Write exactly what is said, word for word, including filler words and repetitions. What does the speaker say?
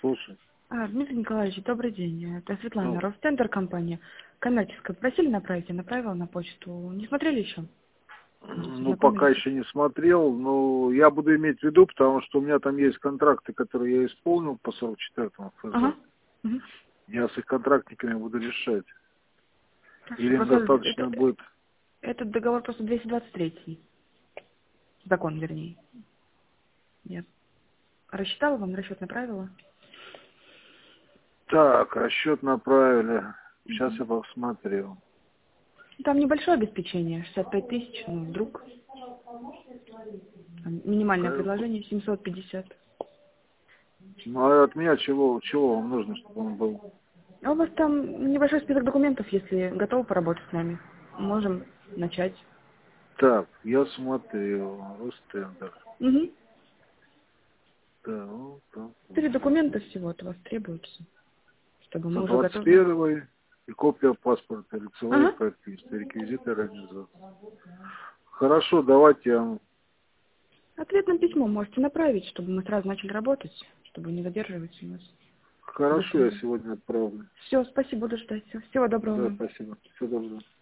слушай. А, Дмитрий Николаевич, добрый день. Это Светлана, Ну, Ростендер компания. Коммерческая. Просили направить, я направила на почту. Не смотрели еще? Может, ну, пока ознакомились? еще не смотрел, но я буду иметь в виду, потому что у меня там есть контракты, которые я исполнил по сорок четвёртому Ага. ФЗ. Мгм. Я с их контрактниками буду решать. Хорошо. Или им Просто это, достаточно будет... этот договор просто двести двадцать три. Закон, вернее. Я рассчитала вам, расчет направила. Так, расчет направили. Сейчас Мгм. я посмотрел. Там небольшое обеспечение, шестьдесят пять тысяч, ну, вдруг. Там минимальное Э, предложение семьсот пятьдесят. Ну, а от меня чего, чего вам нужно, чтобы он был? А у вас там небольшой список документов, если готовы поработать с нами. Можем начать. Так, я смотрел. Ростендер. Угу. Да, вот так Четыре вот. документа всего от вас требуется, чтобы За мы уже двадцать готовы. первый и копия паспорта, лицевая Ага. прописка, реквизиты организации. Хорошо, давайте я... Ответное письмо можете направить, чтобы мы сразу начали работать, чтобы не задерживать у нас Хорошо, я документы. сегодня отправлю. Все, спасибо, буду ждать. Всё, всего доброго Да, вам. спасибо. Всего доброго.